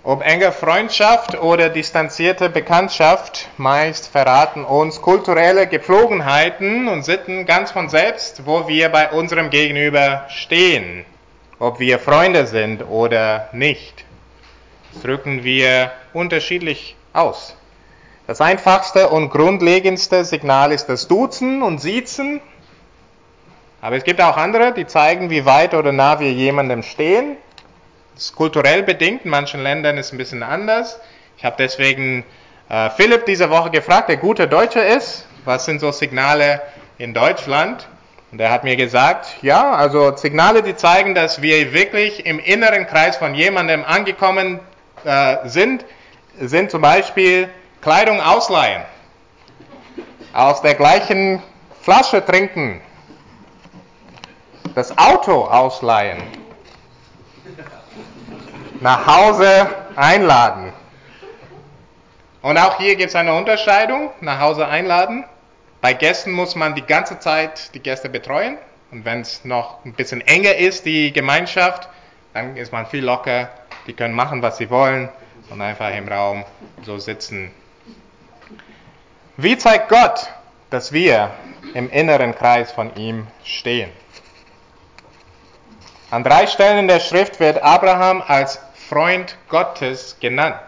Ob enge Freundschaft oder distanzierte Bekanntschaft, meist verraten uns kulturelle Gepflogenheiten und Sitten ganz von selbst, wo wir bei unserem Gegenüber stehen, ob wir Freunde sind oder nicht. Das drücken wir unterschiedlich aus. Das einfachste und grundlegendste Signal ist das Duzen und Siezen. Aber es gibt auch andere, die zeigen, wie weit oder nah wir jemandem stehen. Das ist kulturell bedingt, in manchen Ländern ist es ein bisschen anders. Ich habe deswegen Philipp diese Woche gefragt, der guter Deutscher ist, was sind so Signale in Deutschland? Und er hat mir gesagt, ja, also Signale, die zeigen, dass wir wirklich im inneren Kreis von jemandem angekommen sind zum Beispiel Kleidung ausleihen, aus der gleichen Flasche trinken, das Auto ausleihen, nach Hause einladen. Und auch hier gibt es eine Unterscheidung, nach Hause einladen. Bei Gästen muss man die ganze Zeit die Gäste betreuen. Und wenn es noch ein bisschen enger ist, die Gemeinschaft, dann ist man viel locker. Die können machen, was sie wollen und einfach im Raum so sitzen. Wie zeigt Gott, dass wir im inneren Kreis von ihm stehen? An 3 Stellen in der Schrift wird Abraham als Freund Gottes genannt.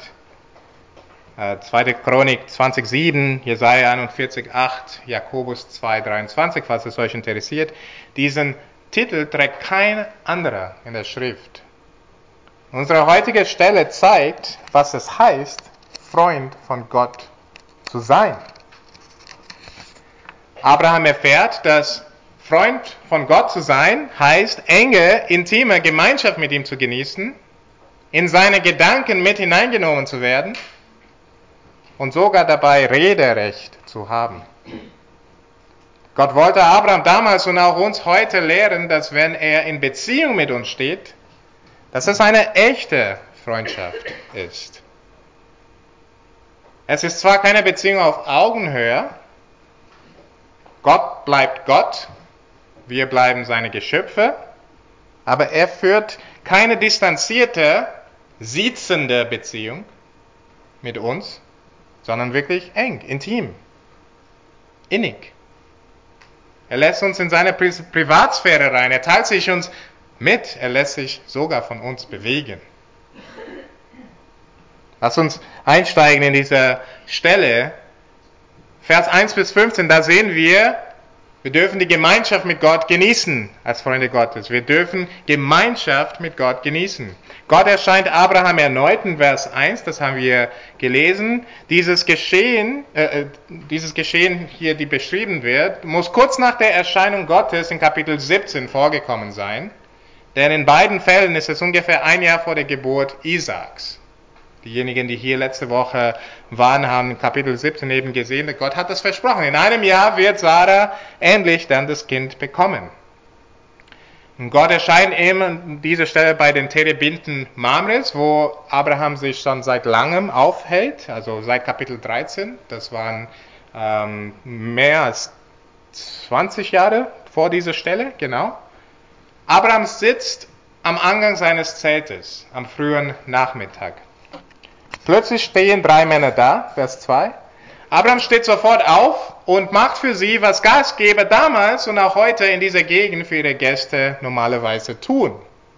2. Chronik 20,7, Jesaja 41,8, Jakobus 2,23, falls es euch interessiert. Diesen Titel trägt kein anderer in der Schrift. Unsere heutige Stelle zeigt, was es heißt, Freund von Gott zu sein. Abraham erfährt, dass Freund von Gott zu sein heißt, enge, intime Gemeinschaft mit ihm zu genießen, in seine Gedanken mit hineingenommen zu werden und sogar dabei Rederecht zu haben. Gott wollte Abraham damals und auch uns heute lehren, dass wenn er in Beziehung mit uns steht, dass es eine echte Freundschaft ist. Es ist zwar keine Beziehung auf Augenhöhe, Gott bleibt Gott, wir bleiben seine Geschöpfe, aber er führt keine distanzierte, siezende Beziehung mit uns, sondern wirklich eng, intim, innig. Er lässt uns in seine Privatsphäre rein, er teilt sich uns mit, er lässt sich sogar von uns bewegen. Lass uns einsteigen in diese Stelle. Vers 1 bis 15, da sehen wir dürfen die Gemeinschaft mit Gott genießen als Freunde Gottes. Wir dürfen Gemeinschaft mit Gott genießen. Gott erscheint Abraham erneut in Vers 1, das haben wir gelesen. Dieses Geschehen hier, die beschrieben wird, muss kurz nach der Erscheinung Gottes in Kapitel 17 vorgekommen sein. Denn in beiden Fällen ist es ungefähr ein Jahr vor der Geburt Isaaks. Diejenigen, die hier letzte Woche waren, haben in Kapitel 17 eben gesehen, Gott hat das versprochen. In einem Jahr wird Sarah endlich dann das Kind bekommen. Und Gott erscheint eben an dieser Stelle bei den Terebinten Mamres, wo Abraham sich schon seit langem aufhält, also seit Kapitel 13. Das waren mehr als 20 Jahre vor dieser Stelle, genau. Abraham sitzt am Eingang seines Zeltes am frühen Nachmittag. Plötzlich stehen 3 Männer da, Vers 2. Abraham steht sofort auf und macht für sie, was Gastgeber damals und auch heute in dieser Gegend für ihre Gäste normalerweise tun.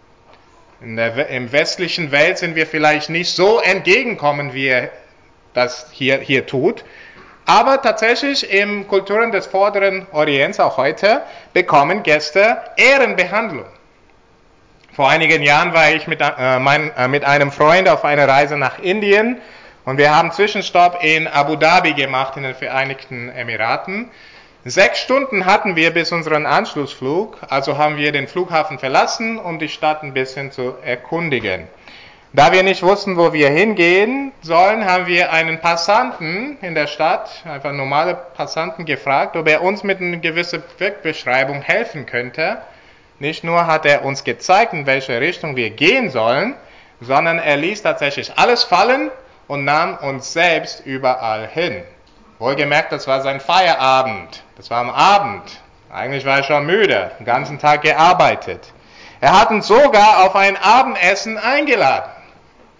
Im westlichen Welt sind wir vielleicht nicht so entgegenkommen, wie er das hier tut. Aber tatsächlich in Kulturen des Vorderen Orients, auch heute, bekommen Gäste Ehrenbehandlung. Vor einigen Jahren war ich mit einem Freund auf einer Reise nach Indien und wir haben Zwischenstopp in Abu Dhabi gemacht, in den Vereinigten Emiraten. 6 Stunden hatten wir bis unseren Anschlussflug, also haben wir den Flughafen verlassen, um die Stadt ein bisschen zu erkundigen. Da wir nicht wussten, wo wir hingehen sollen, haben wir einen Passanten in der Stadt, einfach normale Passanten, gefragt, ob er uns mit einer gewissen Wegbeschreibung helfen könnte. Nicht nur hat er uns gezeigt, in welche Richtung wir gehen sollen, sondern er ließ tatsächlich alles fallen und nahm uns selbst überall hin. Wohlgemerkt, das war sein Feierabend. Das war am Abend. Eigentlich war er schon müde, den ganzen Tag gearbeitet. Er hat uns sogar auf ein Abendessen eingeladen.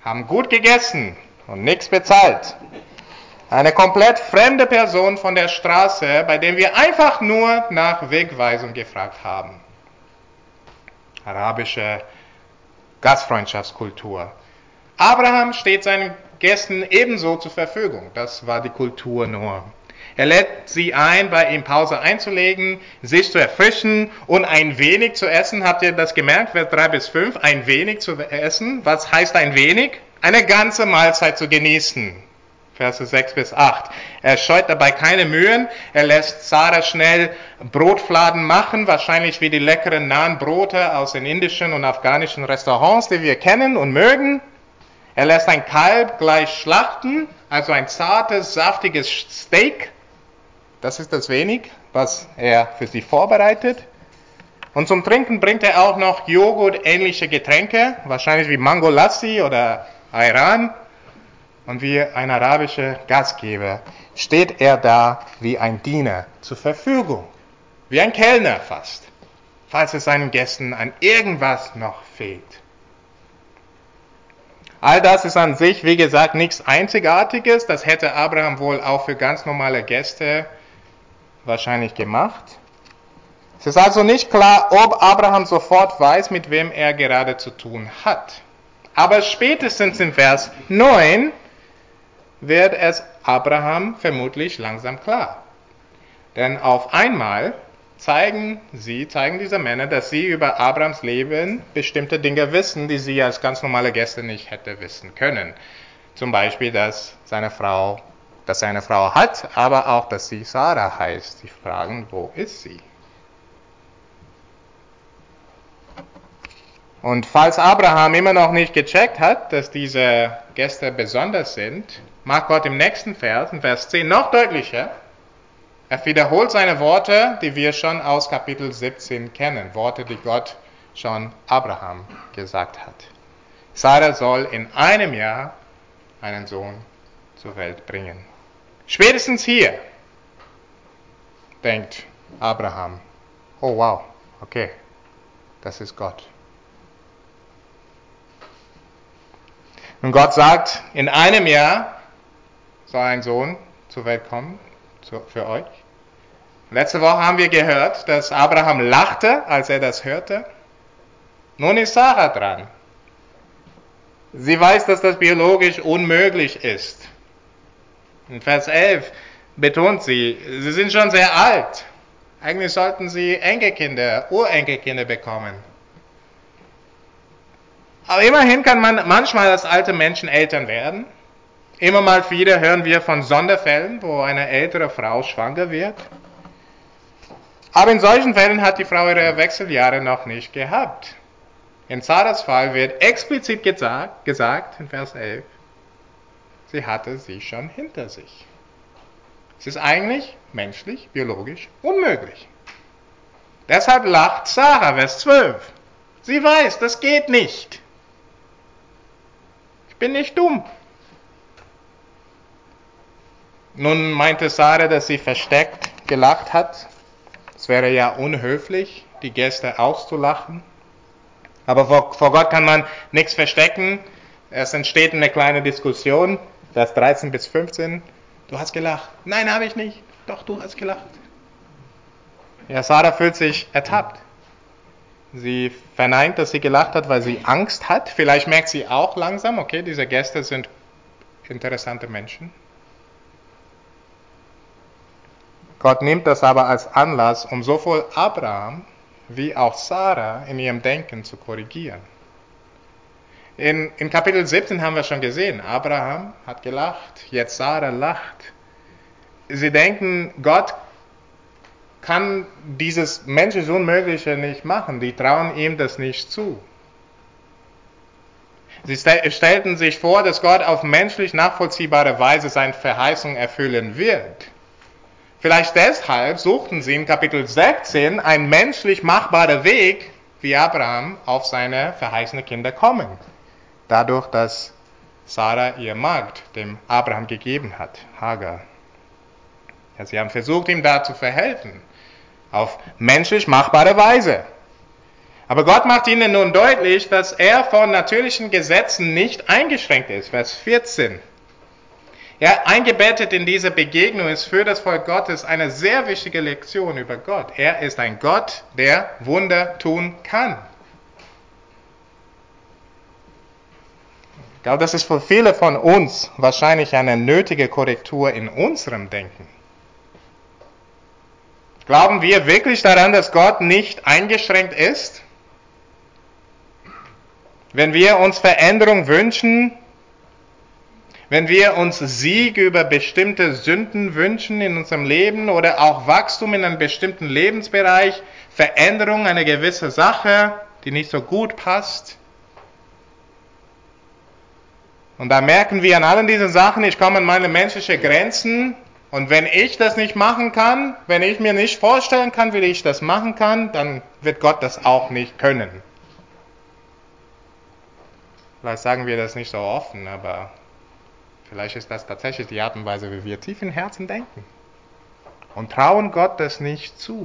haben gut gegessen und nichts bezahlt. Eine komplett fremde Person von der Straße, bei dem wir einfach nur nach Wegweisung gefragt haben. Arabische Gastfreundschaftskultur. Abraham steht seinen Gästen ebenso zur Verfügung. Das war die Kulturnorm. Er lädt sie ein, bei ihm Pause einzulegen, sich zu erfrischen und ein wenig zu essen. Habt ihr das gemerkt? Vers 3 bis 5, ein wenig zu essen. Was heißt ein wenig? Eine ganze Mahlzeit zu genießen. Verse 6 bis 8. Er scheut dabei keine Mühen. Er lässt Sarah schnell Brotfladen machen, wahrscheinlich wie die leckeren nahen Brote aus den indischen und afghanischen Restaurants, die wir kennen und mögen. Er lässt ein Kalb gleich schlachten, also ein zartes, saftiges Steak. Das ist das wenig, was er für sie vorbereitet. Und zum Trinken bringt er auch noch Joghurt-ähnliche Getränke, wahrscheinlich wie Mango Lassi oder Ayran. Und wie ein arabischer Gastgeber steht er da wie ein Diener zur Verfügung, wie ein Kellner fast, falls es seinen Gästen an irgendwas noch fehlt. All das ist an sich, wie gesagt, nichts Einzigartiges. Das hätte Abraham wohl auch für ganz normale Gäste wahrscheinlich gemacht. Es ist also nicht klar, ob Abraham sofort weiß, mit wem er gerade zu tun hat. Aber spätestens in Vers 9 wird es Abraham vermutlich langsam klar. Denn auf einmal zeigen diese Männer, dass sie über Abrahams Leben bestimmte Dinge wissen, die sie als ganz normale Gäste nicht hätte wissen können. Zum Beispiel, dass er eine Frau hat, aber auch, dass sie Sarah heißt. Sie fragen, wo ist sie? Und falls Abraham immer noch nicht gecheckt hat, dass diese Gäste besonders sind, macht Gott im nächsten Vers, in Vers 10, noch deutlicher. Er wiederholt seine Worte, die wir schon aus Kapitel 17 kennen. Worte, die Gott schon Abraham gesagt hat. Sarah soll in einem Jahr einen Sohn zur Welt bringen. Spätestens hier denkt Abraham, oh wow, okay, das ist Gott. Und Gott sagt, in einem Jahr soll ein Sohn zur Welt kommen, für euch. Letzte Woche haben wir gehört, dass Abraham lachte, als er das hörte. Nun ist Sarah dran. Sie weiß, dass das biologisch unmöglich ist. In Vers 11 betont sie sind schon sehr alt. Eigentlich sollten sie Enkelkinder, Urenkelkinder bekommen. Aber immerhin kann man manchmal als alte Menschen Eltern werden. Immer mal wieder hören wir von Sonderfällen, wo eine ältere Frau schwanger wird. Aber in solchen Fällen hat die Frau ihre Wechseljahre noch nicht gehabt. In Sarahs Fall wird explizit gesagt in Vers 11, sie hatte sie schon hinter sich. Es ist eigentlich menschlich, biologisch unmöglich. Deshalb lacht Sarah, Vers 12. Sie weiß, das geht nicht. Ich bin nicht dumm. Nun meinte Sarah, dass sie versteckt gelacht hat. Es wäre ja unhöflich, die Gäste auszulachen. Aber vor Gott kann man nichts verstecken. Es entsteht eine kleine Diskussion, Vers 13 bis 15. Du hast gelacht. Nein, habe ich nicht. Doch, du hast gelacht. Ja, Sarah fühlt sich ertappt. Sie verneint, dass sie gelacht hat, weil sie Angst hat. Vielleicht merkt sie auch langsam, okay, diese Gäste sind interessante Menschen. Gott nimmt das aber als Anlass, um sowohl Abraham wie auch Sarah in ihrem Denken zu korrigieren. In Kapitel 17 haben wir schon gesehen, Abraham hat gelacht, jetzt Sarah lacht. Sie denken, Gott kann dieses menschlich Unmögliche nicht machen, die trauen ihm das nicht zu. Sie stellten sich vor, dass Gott auf menschlich nachvollziehbare Weise seine Verheißung erfüllen wird. Vielleicht deshalb suchten sie in Kapitel 16 einen menschlich machbaren Weg, wie Abraham auf seine verheißenen Kinder kommen. Dadurch, dass Sarah ihr Magd dem Abraham gegeben hat, Hagar. Ja, sie haben versucht, ihm da zu verhelfen, auf menschlich machbare Weise. Aber Gott macht ihnen nun deutlich, dass er von natürlichen Gesetzen nicht eingeschränkt ist. Vers 14. Ja, eingebettet in diese Begegnung ist für das Volk Gottes eine sehr wichtige Lektion über Gott. Er ist ein Gott, der Wunder tun kann. Ich glaube, das ist für viele von uns wahrscheinlich eine nötige Korrektur in unserem Denken. Glauben wir wirklich daran, dass Gott nicht eingeschränkt ist? Wenn wir uns Veränderung wünschen, wenn wir uns Sieg über bestimmte Sünden wünschen in unserem Leben oder auch Wachstum in einem bestimmten Lebensbereich, Veränderung einer gewissen Sache, die nicht so gut passt. Und da merken wir an allen diesen Sachen, ich komme an meine menschlichen Grenzen und wenn ich das nicht machen kann, wenn ich mir nicht vorstellen kann, wie ich das machen kann, dann wird Gott das auch nicht können. Vielleicht sagen wir das nicht so offen, aber vielleicht ist das tatsächlich die Art und Weise, wie wir tief im Herzen denken. Und trauen Gott das nicht zu.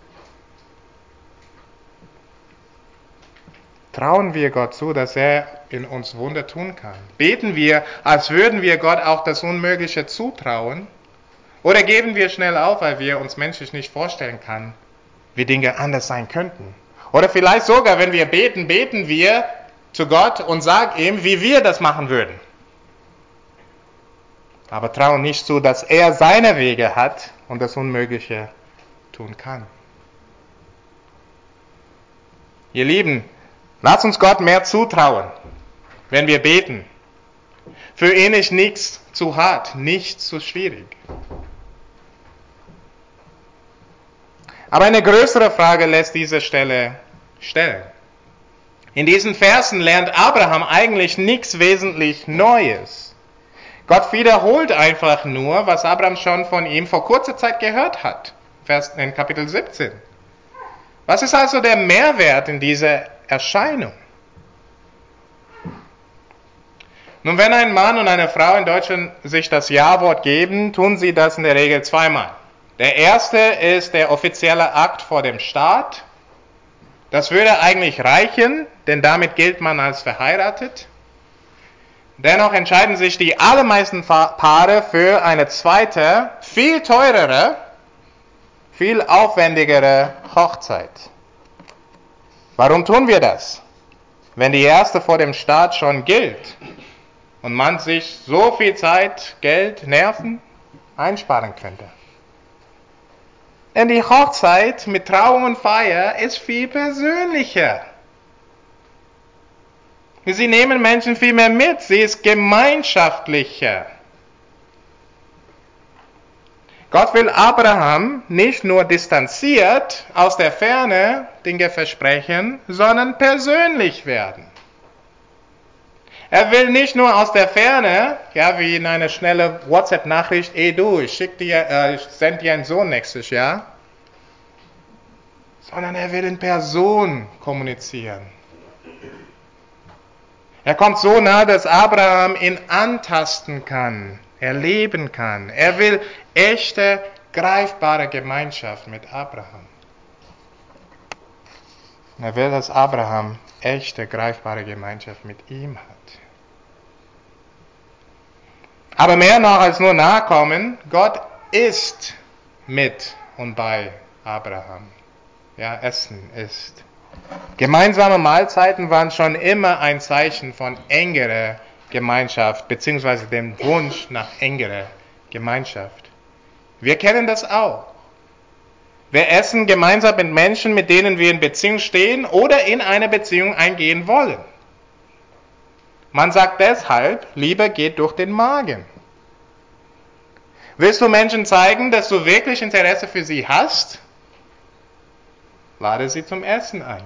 Trauen wir Gott zu, dass er in uns Wunder tun kann? Beten wir, als würden wir Gott auch das Unmögliche zutrauen? Oder geben wir schnell auf, weil wir uns menschlich nicht vorstellen können, wie Dinge anders sein könnten? Oder vielleicht sogar, wenn wir beten, beten wir zu Gott und sagen ihm, wie wir das machen würden. Aber trauen nicht zu, dass er seine Wege hat und das Unmögliche tun kann. Ihr Lieben, lasst uns Gott mehr zutrauen, wenn wir beten. Für ihn ist nichts zu hart, nichts zu schwierig. Aber eine größere Frage lässt diese Stelle stellen. In diesen Versen lernt Abraham eigentlich nichts wesentlich Neues. Gott wiederholt einfach nur, was Abraham schon von ihm vor kurzer Zeit gehört hat. In Kapitel 17. Was ist also der Mehrwert in dieser Erscheinung? Nun, wenn ein Mann und eine Frau in Deutschland sich das Ja-Wort geben, tun sie das in der Regel zweimal. Der erste ist der offizielle Akt vor dem Staat. Das würde eigentlich reichen, denn damit gilt man als verheiratet. Dennoch entscheiden sich die allermeisten Paare für eine zweite, viel teurere, viel aufwendigere Hochzeit. Warum tun wir das? Wenn die erste vor dem Staat schon gilt und man sich so viel Zeit, Geld, Nerven einsparen könnte. Denn die Hochzeit mit Trauung und Feier ist viel persönlicher. Sie nehmen Menschen viel mehr mit, sie ist gemeinschaftlicher. Gott will Abraham nicht nur distanziert aus der Ferne Dinge versprechen, sondern persönlich werden. Er will nicht nur aus der Ferne, ja, wie in einer schnellen WhatsApp-Nachricht, du, ich sende dir einen Sohn nächstes Jahr, sondern er will in Person kommunizieren. Er kommt so nah, dass Abraham ihn antasten kann, erleben kann. Er will echte, greifbare Gemeinschaft mit Abraham. Er will, dass Abraham echte, greifbare Gemeinschaft mit ihm hat. Aber mehr noch als nur Nachkommen, Gott ist mit und bei Abraham. Ja, Essen ist. Gemeinsame Mahlzeiten waren schon immer ein Zeichen von engerer Gemeinschaft, beziehungsweise dem Wunsch nach engerer Gemeinschaft. Wir kennen das auch. Wir essen gemeinsam mit Menschen, mit denen wir in Beziehung stehen oder in eine Beziehung eingehen wollen. Man sagt deshalb, Liebe geht durch den Magen. Willst du Menschen zeigen, dass du wirklich Interesse für sie hast? Lade sie zum Essen ein.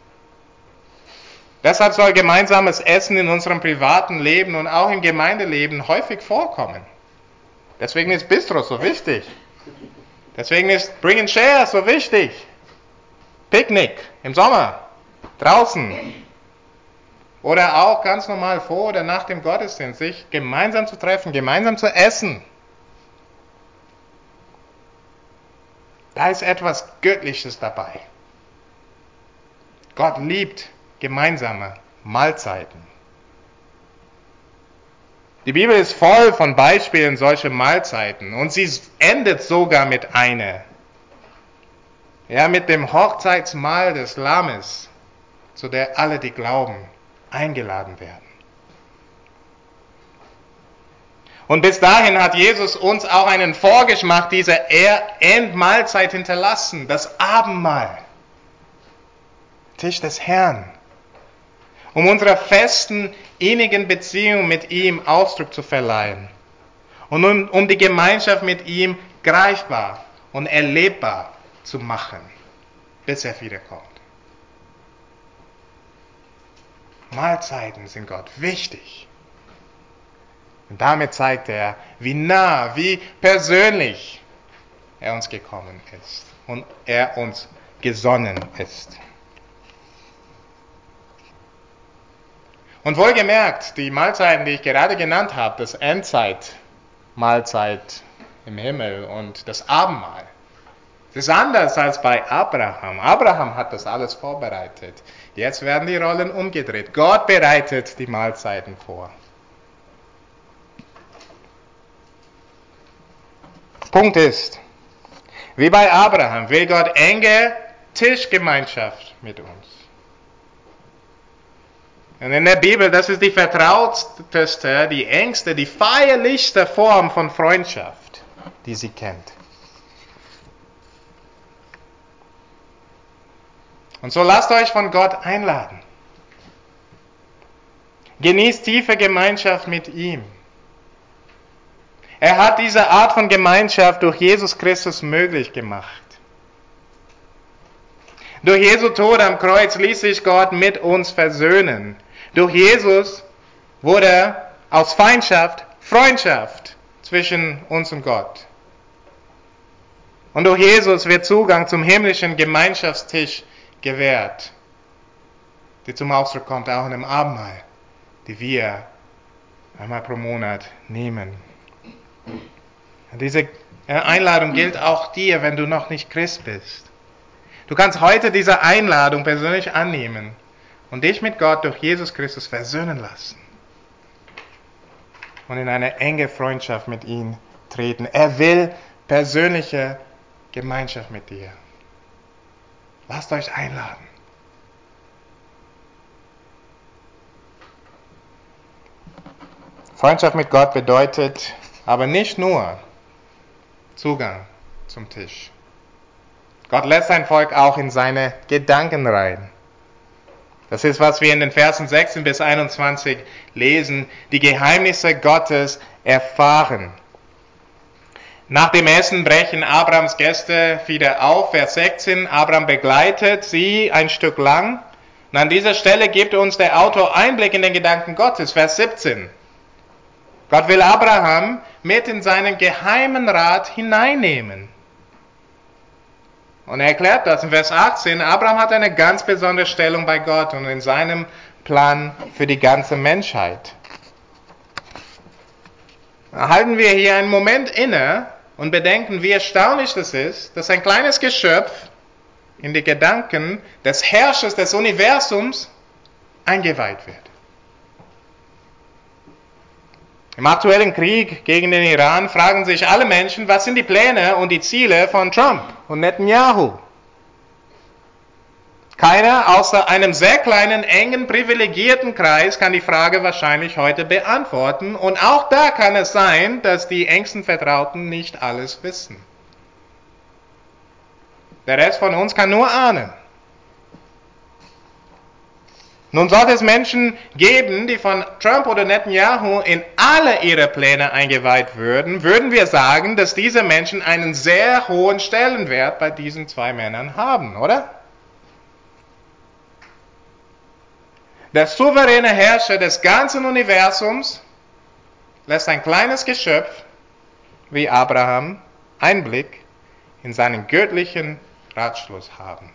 Deshalb soll gemeinsames Essen in unserem privaten Leben und auch im Gemeindeleben häufig vorkommen. Deswegen ist Bistro so wichtig. Deswegen ist Bring and Share so wichtig. Picknick im Sommer, draußen. Oder auch ganz normal vor oder nach dem Gottesdienst, sich gemeinsam zu treffen, gemeinsam zu essen. Da ist etwas Göttliches dabei. Gott liebt gemeinsame Mahlzeiten. Die Bibel ist voll von Beispielen solcher Mahlzeiten und sie endet sogar mit einer. Ja, mit dem Hochzeitsmahl des Lammes, zu der alle, die glauben, eingeladen werden. Und bis dahin hat Jesus uns auch einen Vorgeschmack dieser Endmahlzeit hinterlassen, das Abendmahl, Tisch des Herrn, um unserer festen, innigen Beziehung mit ihm Ausdruck zu verleihen und um die Gemeinschaft mit ihm greifbar und erlebbar zu machen, bis er wiederkommt. Mahlzeiten sind Gott wichtig. Und damit zeigt er, wie nah, wie persönlich er uns gekommen ist und er uns gesonnen ist. Und wohlgemerkt, die Mahlzeiten, die ich gerade genannt habe, das Endzeit-Mahlzeit im Himmel und das Abendmahl, das ist anders als bei Abraham. Abraham hat das alles vorbereitet. Jetzt werden die Rollen umgedreht. Gott bereitet die Mahlzeiten vor. Punkt ist, wie bei Abraham will Gott enge Tischgemeinschaft mit uns. Und in der Bibel, das ist die vertrauteste, die engste, die feierlichste Form von Freundschaft, die sie kennt. Und so lasst euch von Gott einladen. Genießt tiefe Gemeinschaft mit ihm. Er hat diese Art von Gemeinschaft durch Jesus Christus möglich gemacht. Durch Jesu Tod am Kreuz ließ sich Gott mit uns versöhnen. Durch Jesus wurde aus Feindschaft Freundschaft zwischen uns und Gott. Und durch Jesus wird Zugang zum himmlischen Gemeinschaftstisch gewährt, die zum Ausdruck kommt auch in dem Abendmahl, die wir einmal pro Monat nehmen. Und diese Einladung gilt auch dir, wenn du noch nicht Christ bist. Du kannst heute diese Einladung persönlich annehmen und dich mit Gott durch Jesus Christus versöhnen lassen und in eine enge Freundschaft mit ihm treten. Er will persönliche Gemeinschaft mit dir. Lasst euch einladen. Freundschaft mit Gott bedeutet aber nicht nur Zugang zum Tisch. Gott lässt sein Volk auch in seine Gedanken rein. Das ist, was wir in den Versen 16 bis 21 lesen, die Geheimnisse Gottes erfahren. Nach dem Essen brechen Abrams Gäste wieder auf. Vers 16, Abram begleitet sie ein Stück lang. Und an dieser Stelle gibt uns der Autor Einblick in den Gedanken Gottes. Vers 17. Gott will Abraham mit in seinen geheimen Rat hineinnehmen. Und er erklärt das in Vers 18. Abraham hat eine ganz besondere Stellung bei Gott und in seinem Plan für die ganze Menschheit. Halten wir hier einen Moment inne und bedenken, wie erstaunlich das ist, dass ein kleines Geschöpf in die Gedanken des Herrschers des Universums eingeweiht wird. Im aktuellen Krieg gegen den Iran fragen sich alle Menschen, was sind die Pläne und die Ziele von Trump und Netanyahu? Keiner außer einem sehr kleinen, engen, privilegierten Kreis kann die Frage wahrscheinlich heute beantworten. Und auch da kann es sein, dass die engsten Vertrauten nicht alles wissen. Der Rest von uns kann nur ahnen. Nun sollte es Menschen geben, die von Trump oder Netanyahu in alle ihre Pläne eingeweiht würden, würden wir sagen, dass diese Menschen einen sehr hohen Stellenwert bei diesen zwei Männern haben, oder? Der souveräne Herrscher des ganzen Universums lässt ein kleines Geschöpf wie Abraham Einblick in seinen göttlichen Ratschluss haben.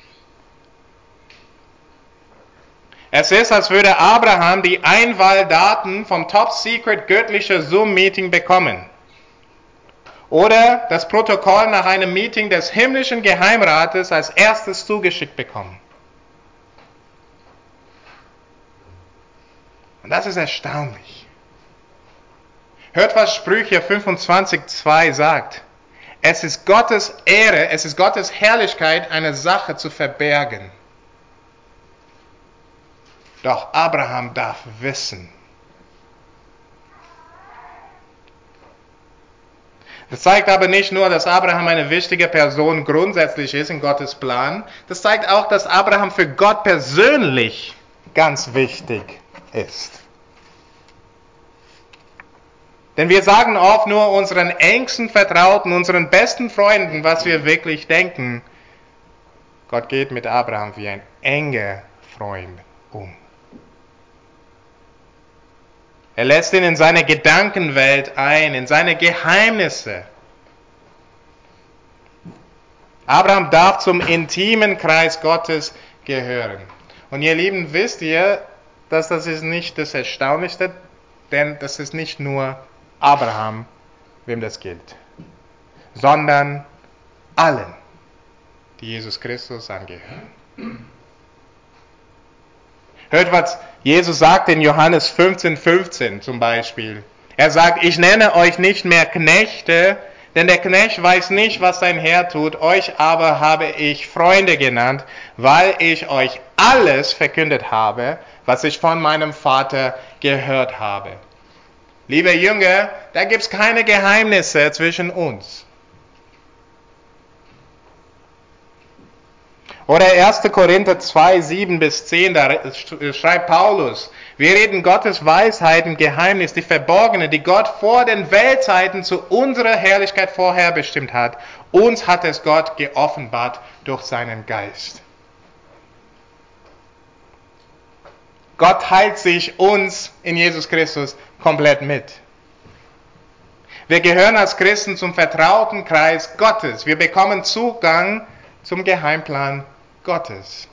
Es ist, als würde Abraham die Einwahldaten vom Top-Secret göttlichen Zoom-Meeting bekommen. Oder das Protokoll nach einem Meeting des himmlischen Geheimrates als erstes zugeschickt bekommen. Und das ist erstaunlich. Hört, was Sprüche 25,2 sagt. Es ist Gottes Ehre, es ist Gottes Herrlichkeit, eine Sache zu verbergen. Doch Abraham darf wissen. Das zeigt aber nicht nur, dass Abraham eine wichtige Person grundsätzlich ist in Gottes Plan. Das zeigt auch, dass Abraham für Gott persönlich ganz wichtig ist. Denn wir sagen oft nur unseren engsten Vertrauten, unseren besten Freunden, was wir wirklich denken. Gott geht mit Abraham wie ein enger Freund um. Er lässt ihn in seine Gedankenwelt ein, in seine Geheimnisse. Abraham darf zum intimen Kreis Gottes gehören. Und ihr Lieben, wisst ihr, dass das ist nicht das Erstaunlichste, denn das ist nicht nur Abraham, wem das gilt, sondern allen, die Jesus Christus angehören. Hört, was Jesus sagt in Johannes 15,15 zum Beispiel. Er sagt, ich nenne euch nicht mehr Knechte, denn der Knecht weiß nicht, was sein Herr tut. Euch aber habe ich Freunde genannt, weil ich euch alles verkündet habe, was ich von meinem Vater gehört habe. Liebe Jünger, da gibt es keine Geheimnisse zwischen uns. Oder 1. Korinther 2, 7-10, da schreibt Paulus, wir reden Gottes Weisheit im Geheimnis, die verborgene, die Gott vor den Weltzeiten zu unserer Herrlichkeit vorherbestimmt hat. Uns hat es Gott geoffenbart durch seinen Geist. Gott teilt sich uns in Jesus Christus komplett mit. Wir gehören als Christen zum vertrauten Kreis Gottes. Wir bekommen Zugang zum Geheimplan Gottes.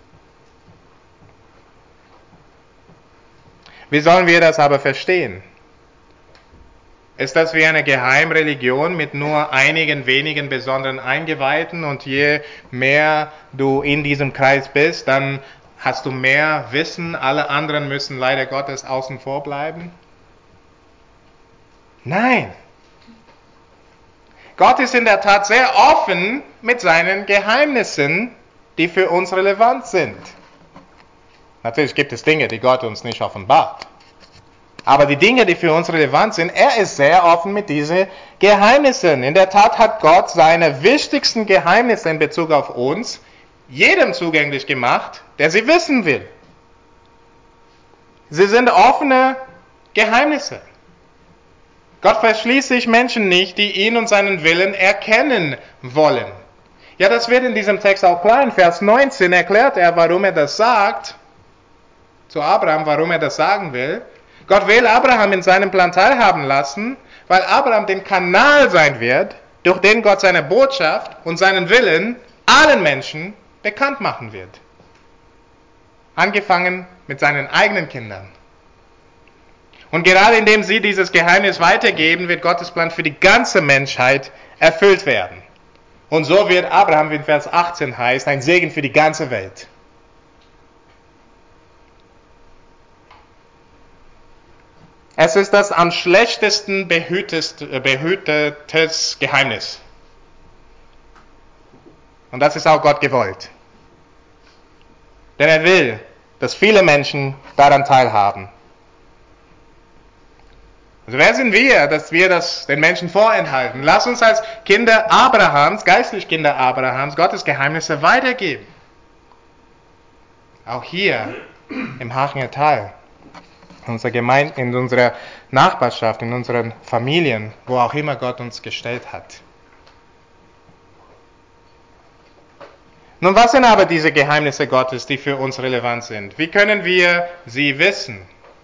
Wie sollen wir das aber verstehen? Ist das wie eine Geheimreligion mit nur einigen wenigen besonderen Eingeweihten und je mehr du in diesem Kreis bist, dann hast du mehr Wissen, alle anderen müssen leider Gottes außen vor bleiben? Nein. Gott ist in der Tat sehr offen mit seinen Geheimnissen, die für uns relevant sind. Natürlich gibt es Dinge, die Gott uns nicht offenbart. Aber die Dinge, die für uns relevant sind, er ist sehr offen mit diesen Geheimnissen. In der Tat hat Gott seine wichtigsten Geheimnisse in Bezug auf uns jedem zugänglich gemacht, der sie wissen will. Sie sind offene Geheimnisse. Gott verschließt sich Menschen nicht, die ihn und seinen Willen erkennen wollen. Ja, das wird in diesem Text auch klar. In Vers 19 erklärt er, warum er das sagt, zu Abraham, warum er das sagen will. Gott will Abraham in seinem Plan teilhaben lassen, weil Abraham den Kanal sein wird, durch den Gott seine Botschaft und seinen Willen allen Menschen bekannt machen wird. Angefangen mit seinen eigenen Kindern. Und gerade indem sie dieses Geheimnis weitergeben, wird Gottes Plan für die ganze Menschheit erfüllt werden. Und so wird Abraham, wie in Vers 18 heißt, ein Segen für die ganze Welt. Es ist das am schlechtesten behütetes Geheimnis. Und das ist auch Gott gewollt. Denn er will, dass viele Menschen daran teilhaben. Also wer sind wir, dass wir das den Menschen vorenthalten? Lass uns als Kinder Abrahams, geistlich Kinder Abrahams, Gottes Geheimnisse weitergeben. Auch hier im Hachener Tal, in unserer Gemeinde, in unserer Nachbarschaft, in unseren Familien, wo auch immer Gott uns gestellt hat. Nun, was sind aber diese Geheimnisse Gottes, die für uns relevant sind? Wie können wir sie wissen?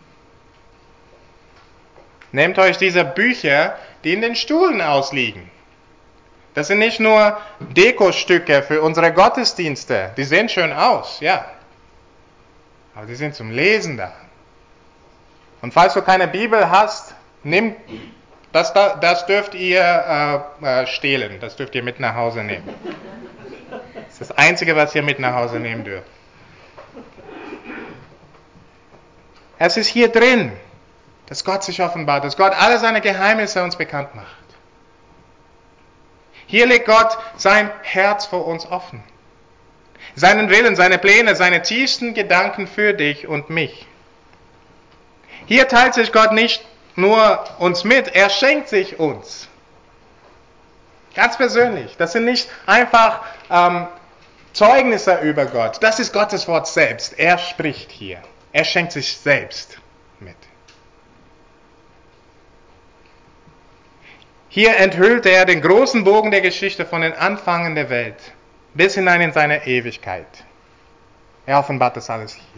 Nehmt euch diese Bücher, die in den Stuhlen ausliegen. Das sind nicht nur Dekostücke für unsere Gottesdienste. Die sehen schön aus, ja. Aber die sind zum Lesen da. Und falls du keine Bibel hast, nimm das dürft ihr stehlen. Das dürft ihr mit nach Hause nehmen. Das ist das Einzige, was ihr mit nach Hause nehmen dürft. Es ist hier drin, dass Gott sich offenbart, dass Gott alle seine Geheimnisse uns bekannt macht. Hier legt Gott sein Herz vor uns offen. Seinen Willen, seine Pläne, seine tiefsten Gedanken für dich und mich. Hier teilt sich Gott nicht nur uns mit, er schenkt sich uns. Ganz persönlich. Das sind nicht einfach Zeugnisse über Gott. Das ist Gottes Wort selbst. Er spricht hier. Er schenkt sich selbst mit. Hier enthüllt er den großen Bogen der Geschichte von den Anfängen der Welt bis hinein in seine Ewigkeit. Er offenbart das alles hier.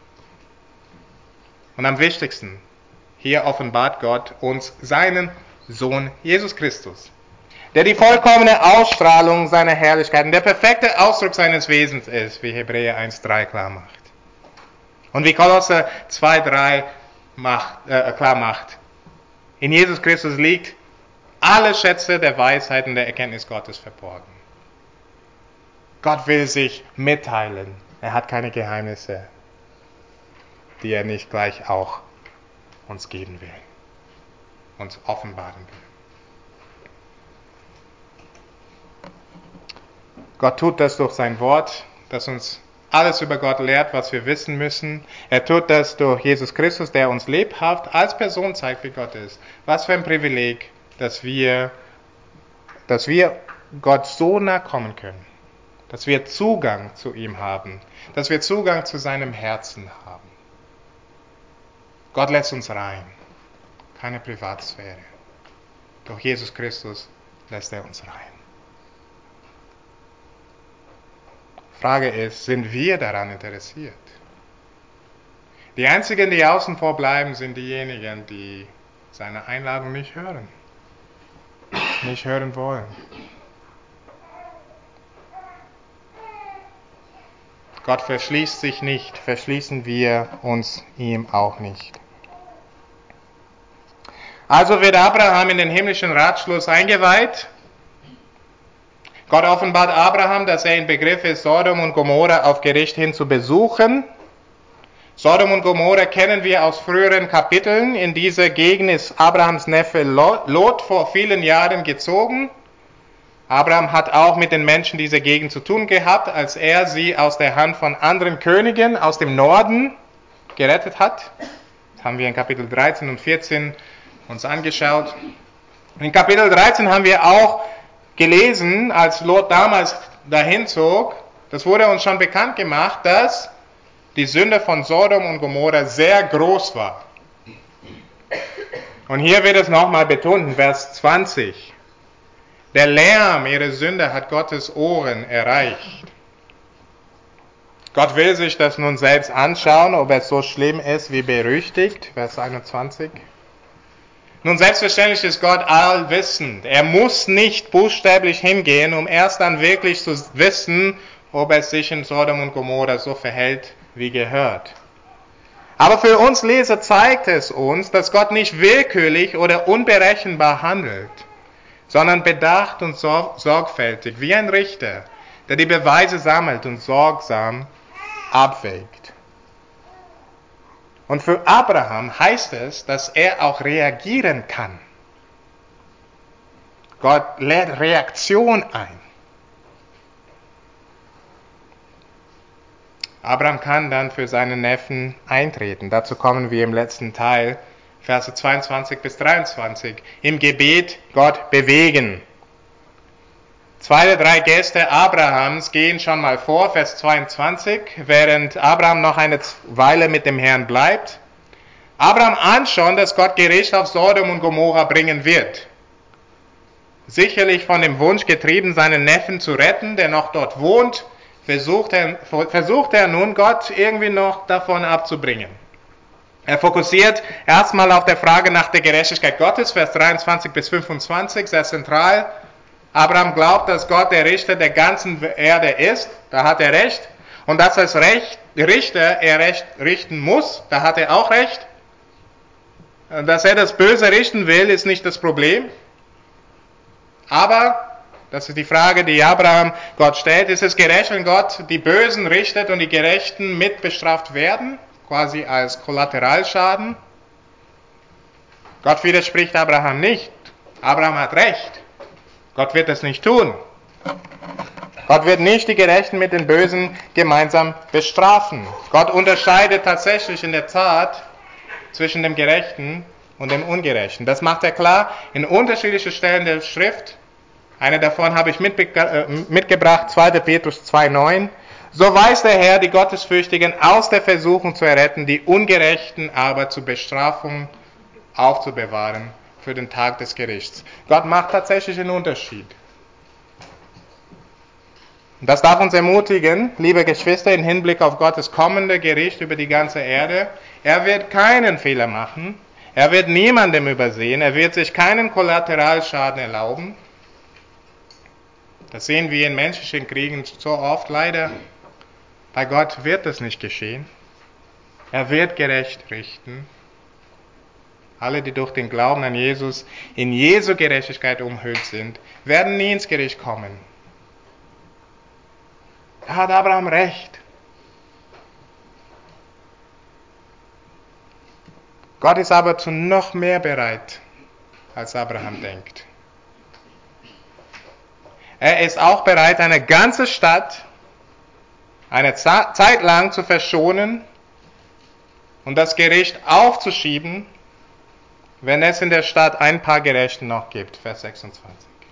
Und am wichtigsten, hier offenbart Gott uns seinen Sohn Jesus Christus, der die vollkommene Ausstrahlung seiner Herrlichkeit und der perfekte Ausdruck seines Wesens ist, wie Hebräer 1,3 klar macht. Und wie Kolosser 2,3 klar macht, in Jesus Christus liegt alle Schätze der Weisheit und der Erkenntnis Gottes verborgen. Gott will sich mitteilen. Er hat keine Geheimnisse, die er nicht gleich auch uns geben will, uns offenbaren will. Gott tut das durch sein Wort, das uns alles über Gott lehrt, was wir wissen müssen. Er tut das durch Jesus Christus, der uns lebhaft als Person zeigt, wie Gott ist. Was für ein Privileg, dass wir Gott so nah kommen können, dass wir Zugang zu ihm haben, dass wir Zugang zu seinem Herzen haben. Gott lässt uns rein, keine Privatsphäre. Durch Jesus Christus lässt er uns rein. Frage ist, sind wir daran interessiert? Die Einzigen, die außen vor bleiben, sind diejenigen, die seine Einladung nicht hören, nicht hören wollen. Gott verschließt sich nicht, verschließen wir uns ihm auch nicht. Also wird Abraham in den himmlischen Ratschluss eingeweiht. Gott offenbart Abraham, dass er in Begriff ist, Sodom und Gomorra auf Gericht hin zu besuchen. Sodom und Gomorra kennen wir aus früheren Kapiteln. In diese Gegend ist Abrahams Neffe Lot vor vielen Jahren gezogen. Abraham hat auch mit den Menschen dieser Gegend zu tun gehabt, als er sie aus der Hand von anderen Königen aus dem Norden gerettet hat. Das haben wir in Kapitel 13 und 14 uns angeschaut. In Kapitel 13 haben wir auch gelesen, als Lot damals dahin zog, das wurde uns schon bekannt gemacht, dass die Sünde von Sodom und Gomorra sehr groß war. Und hier wird es nochmal betont in Vers 20. Der Lärm ihrer Sünde hat Gottes Ohren erreicht. Gott will sich das nun selbst anschauen, ob es so schlimm ist wie berüchtigt. Vers 21. Nun, selbstverständlich ist Gott allwissend. Er muss nicht buchstäblich hingehen, um erst dann wirklich zu wissen, ob es sich in Sodom und Gomorra so verhält, wie gehört. Aber für uns Leser zeigt es uns, dass Gott nicht willkürlich oder unberechenbar handelt, sondern bedacht und sorgfältig, wie ein Richter, der die Beweise sammelt und sorgsam abwägt. Und für Abraham heißt es, dass er auch reagieren kann. Gott lädt Reaktion ein. Abraham kann dann für seinen Neffen eintreten. Dazu kommen wir im letzten Teil, Verse 22 bis 23, im Gebet Gott bewegen. 2 der 3 Gäste Abrahams gehen schon mal vor, Vers 22, während Abraham noch eine Weile mit dem Herrn bleibt. Abraham ahnt schon, dass Gott Gericht auf Sodom und Gomorra bringen wird. Sicherlich von dem Wunsch getrieben, seinen Neffen zu retten, der noch dort wohnt, versucht er nun, Gott irgendwie noch davon abzubringen. Er fokussiert erstmal auf der Frage nach der Gerechtigkeit Gottes, Vers 23 bis 25, sehr zentral. Abraham glaubt, dass Gott der Richter der ganzen Erde ist, da hat er recht. Und dass als Richter er Recht richten muss, da hat er auch recht. Dass er das Böse richten will, ist nicht das Problem. Aber, das ist die Frage, die Abraham Gott stellt, ist es gerecht, wenn Gott die Bösen richtet und die Gerechten mitbestraft werden? quasi als Kollateralschaden. Gott widerspricht Abraham nicht. Abraham hat recht. Gott wird das nicht tun. Gott wird nicht die Gerechten mit den Bösen gemeinsam bestrafen. Gott unterscheidet tatsächlich in der Tat zwischen dem Gerechten und dem Ungerechten. Das macht er klar in unterschiedlichen Stellen der Schrift. Eine davon habe ich mitgebracht, 2. Petrus 2,9. So weiß der Herr, die Gottesfürchtigen aus der Versuchung zu erretten, die Ungerechten aber zur Bestrafung aufzubewahren für den Tag des Gerichts. Gott macht tatsächlich einen Unterschied. Das darf uns ermutigen, liebe Geschwister, im Hinblick auf Gottes kommende Gericht über die ganze Erde. Er wird keinen Fehler machen. Er wird niemandem übersehen. Er wird sich keinen Kollateralschaden erlauben. Das sehen wir in menschlichen Kriegen so oft leider. Bei Gott wird das nicht geschehen. Er wird gerecht richten. Alle, die durch den Glauben an Jesus in Jesu Gerechtigkeit umhüllt sind, werden nie ins Gericht kommen. Da hat Abraham recht. Gott ist aber zu noch mehr bereit, als Abraham denkt. Er ist auch bereit, eine ganze Stadt eine Zeit lang zu verschonen und das Gericht aufzuschieben, wenn es in der Stadt ein paar Gerechten noch gibt. Vers 26.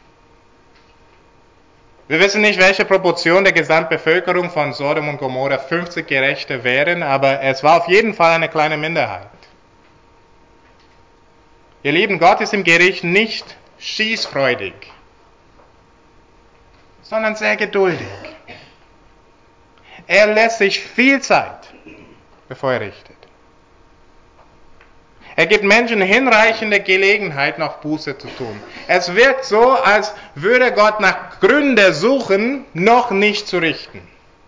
Wir wissen nicht, welche Proportion der Gesamtbevölkerung von Sodom und Gomorra 50 Gerechte wären, aber es war auf jeden Fall eine kleine Minderheit. Ihr Lieben, Gott ist im Gericht nicht schießfreudig, sondern sehr geduldig. Er lässt sich viel Zeit, bevor er richtet. Er gibt Menschen hinreichende Gelegenheit, noch Buße zu tun. Es wirkt so, als würde Gott nach Gründen suchen, noch nicht zu richten.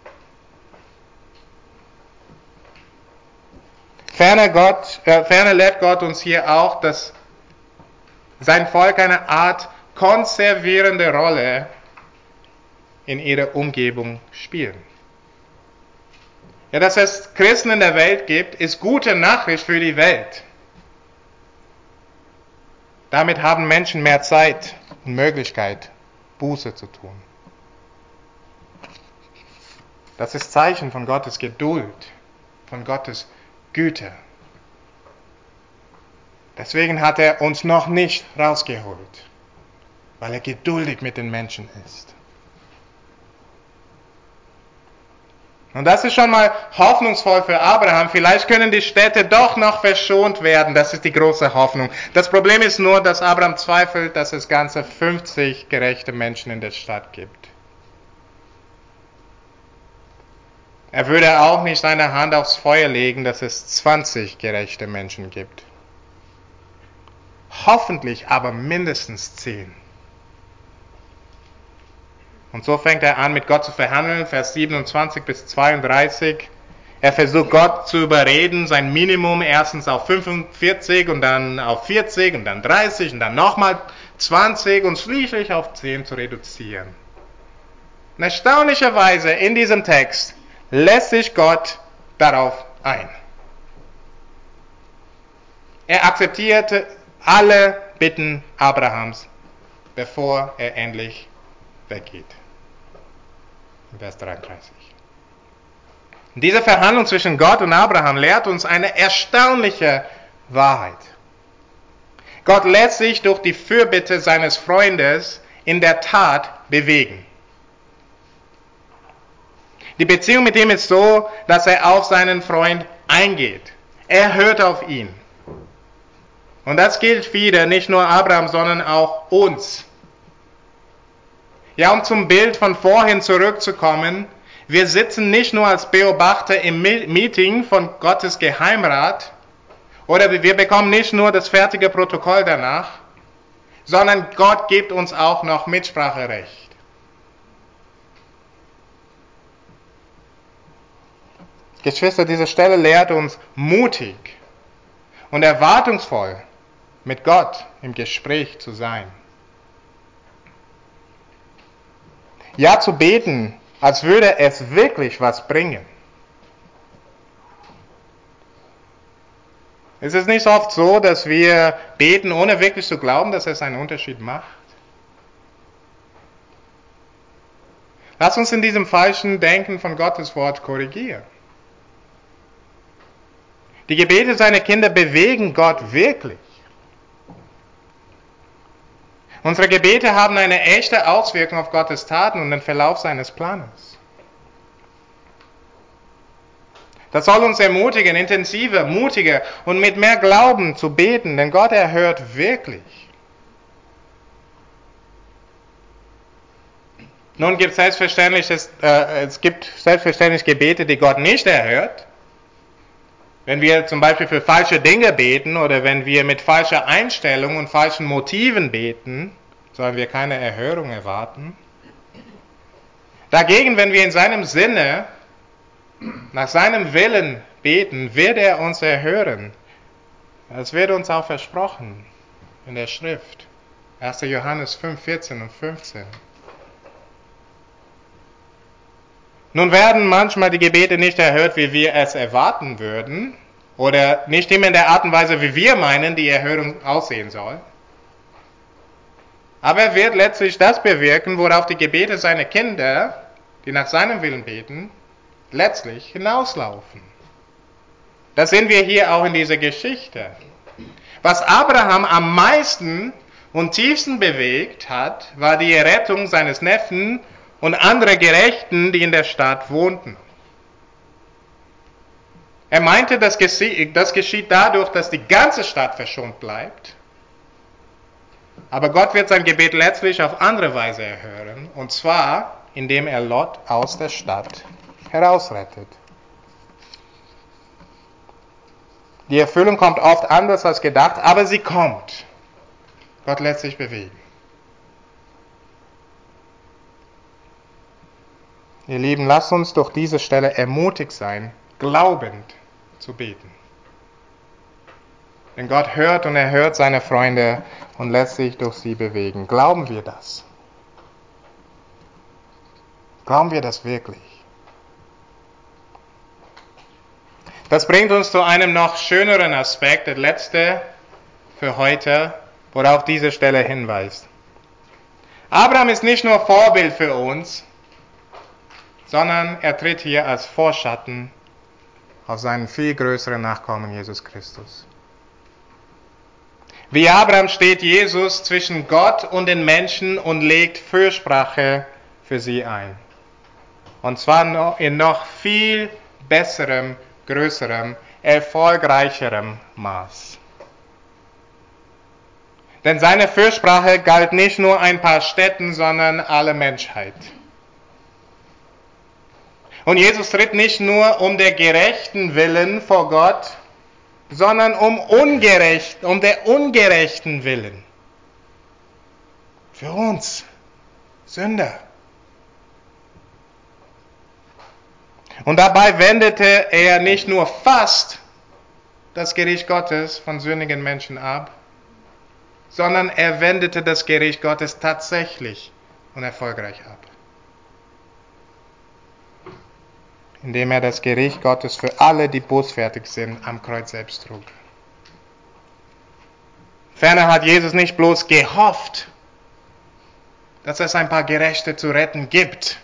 Ferner lehrt Gott uns hier auch, dass sein Volk eine Art konservierende Rolle in ihrer Umgebung spielen. Ja, dass es Christen in der Welt gibt, ist gute Nachricht für die Welt. Damit haben Menschen mehr Zeit und Möglichkeit, Buße zu tun. Das ist Zeichen von Gottes Geduld, von Gottes Güte. Deswegen hat er uns noch nicht rausgeholt, weil er geduldig mit den Menschen ist. Und das ist schon mal hoffnungsvoll für Abraham. Vielleicht können die Städte doch noch verschont werden. Das ist die große Hoffnung. Das Problem ist nur, dass Abraham zweifelt, dass es ganze 50 gerechte Menschen in der Stadt gibt. Er würde auch nicht seine Hand aufs Feuer legen, dass es 20 gerechte Menschen gibt. Hoffentlich aber mindestens 10. Und so fängt er an, mit Gott zu verhandeln, Vers 27 bis 32. Er versucht Gott zu überreden, sein Minimum erstens auf 45 und dann auf 40 und dann 30 und dann nochmal 20 und schließlich auf 10 zu reduzieren. Und erstaunlicherweise in diesem Text lässt sich Gott darauf ein. Er akzeptierte alle Bitten Abrahams, bevor er endlich weggeht. Vers 33. Diese Verhandlung zwischen Gott und Abraham lehrt uns eine erstaunliche Wahrheit. Gott lässt sich durch die Fürbitte seines Freundes in der Tat bewegen. Die Beziehung mit ihm ist so, dass er auf seinen Freund eingeht. Er hört auf ihn. Und das gilt wieder nicht nur Abraham, sondern auch uns. Ja, um zum Bild von vorhin zurückzukommen, wir sitzen nicht nur als Beobachter im Meeting von Gottes Geheimrat oder wir bekommen nicht nur das fertige Protokoll danach, sondern Gott gibt uns auch noch Mitspracherecht. Geschwister, diese Stelle lehrt uns mutig und erwartungsvoll mit Gott im Gespräch zu sein. Ja, zu beten, als würde es wirklich was bringen. Es ist nicht oft so, dass wir beten, ohne wirklich zu glauben, dass es einen Unterschied macht. Lass uns in diesem falschen Denken von Gottes Wort korrigieren. Die Gebete seiner Kinder bewegen Gott wirklich. Unsere Gebete haben eine echte Auswirkung auf Gottes Taten und den Verlauf seines Planes. Das soll uns ermutigen, intensiver, mutiger und mit mehr Glauben zu beten, denn Gott erhört wirklich. Nun gibt es gibt selbstverständlich Gebete, die Gott nicht erhört. Wenn wir zum Beispiel für falsche Dinge beten oder wenn wir mit falscher Einstellung und falschen Motiven beten, sollen wir keine Erhörung erwarten. Dagegen, wenn wir in seinem Sinne, nach seinem Willen beten, wird er uns erhören. Das wird uns auch versprochen in der Schrift. 1. Johannes 5, 14 und 15. Nun werden manchmal die Gebete nicht erhört, wie wir es erwarten würden, oder nicht immer in der Art und Weise, wie wir meinen, die Erhörung aussehen soll. Aber er wird letztlich das bewirken, worauf die Gebete seiner Kinder, die nach seinem Willen beten, letztlich hinauslaufen. Das sehen wir hier auch in dieser Geschichte. Was Abraham am meisten und tiefsten bewegt hat, war die Errettung seines Neffen und anderer Gerechten, die in der Stadt wohnten. Er meinte, das geschieht dadurch, dass die ganze Stadt verschont bleibt. Aber Gott wird sein Gebet letztlich auf andere Weise erhören, und zwar, indem er Lot aus der Stadt herausrettet. Die Erfüllung kommt oft anders als gedacht, aber sie kommt. Gott lässt sich bewegen. Ihr Lieben, lasst uns durch diese Stelle ermutigt sein, glaubend zu beten. Denn Gott hört und erhört seine Freunde und lässt sich durch sie bewegen. Glauben wir das? Glauben wir das wirklich? Das bringt uns zu einem noch schöneren Aspekt, der letzte für heute, worauf diese Stelle hinweist. Abraham ist nicht nur Vorbild für uns, sondern er tritt hier als Vorschatten auf seinen viel größeren Nachkommen Jesus Christus. Wie Abraham steht Jesus zwischen Gott und den Menschen und legt Fürsprache für sie ein. Und zwar in noch viel besserem, größerem, erfolgreicherem Maß. Denn seine Fürsprache galt nicht nur ein paar Städten, sondern alle Menschheit. Und Jesus tritt nicht nur um der gerechten Willen vor Gott, sondern um der ungerechten Willen. Für uns, Sünder. Und dabei wendete er nicht nur fast das Gericht Gottes von sündigen Menschen ab, sondern er wendete das Gericht Gottes tatsächlich und erfolgreich ab. Indem er das Gericht Gottes für alle, die bußfertig sind, am Kreuz selbst trug. Ferner hat Jesus nicht bloß gehofft, dass es ein paar Gerechte zu retten gibt,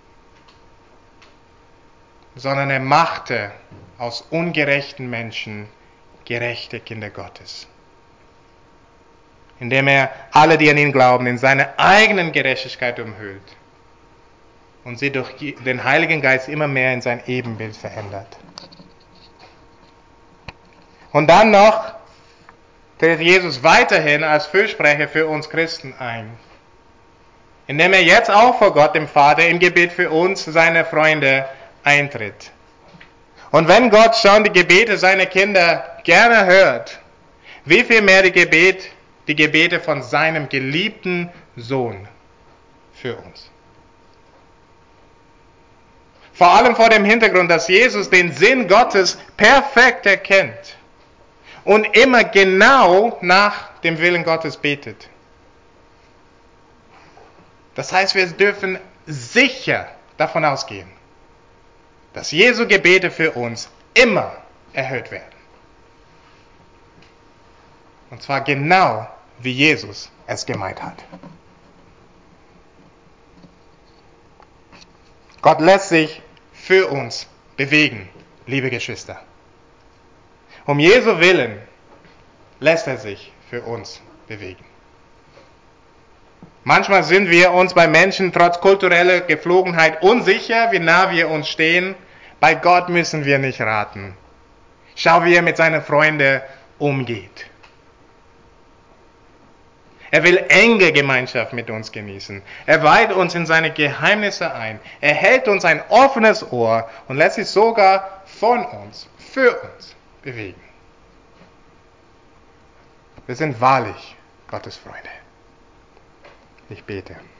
sondern er machte aus ungerechten Menschen gerechte Kinder Gottes. Indem er alle, die an ihn glauben, in seine eigenen Gerechtigkeit umhüllt und sie durch den Heiligen Geist immer mehr in sein Ebenbild verändert. Und dann noch tritt Jesus weiterhin als Fürsprecher für uns Christen ein, indem er jetzt auch vor Gott, dem Vater, im Gebet für uns, seine Freunde, eintritt. Und wenn Gott schon die Gebete seiner Kinder gerne hört, wie viel mehr die Gebete von seinem geliebten Sohn für uns. Vor allem vor dem Hintergrund, dass Jesus den Sinn Gottes perfekt erkennt und immer genau nach dem Willen Gottes betet. Das heißt, wir dürfen sicher davon ausgehen, dass Jesu Gebete für uns immer erhört werden. Und zwar genau, wie Jesus es gemeint hat. Gott lässt sich für uns bewegen, liebe Geschwister. Um Jesu Willen lässt er sich für uns bewegen. Manchmal sind wir uns bei Menschen trotz kultureller Gepflogenheit unsicher, wie nah wir uns stehen. Bei Gott müssen wir nicht raten. Schau, wie er mit seinen Freunden umgeht. Er will enge Gemeinschaft mit uns genießen. Er weiht uns in seine Geheimnisse ein. Er hält uns ein offenes Ohr und lässt sich sogar von uns, für uns bewegen. Wir sind wahrlich Gottes Freunde. Ich bete.